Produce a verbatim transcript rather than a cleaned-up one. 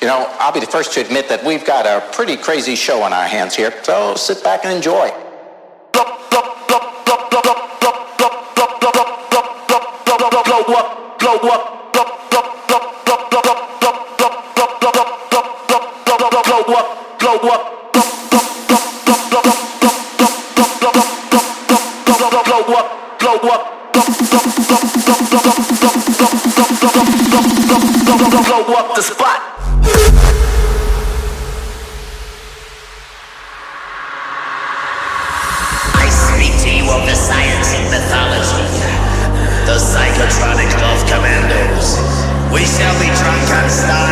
You know, I'll be the first to admit that we've got a pretty crazy show on our hands here, so sit back and enjoy. Blow up, blow up. Blow up the spot. I speak to you of the science and mythology, the psychotronic love commandos. We shall be drunk on stars.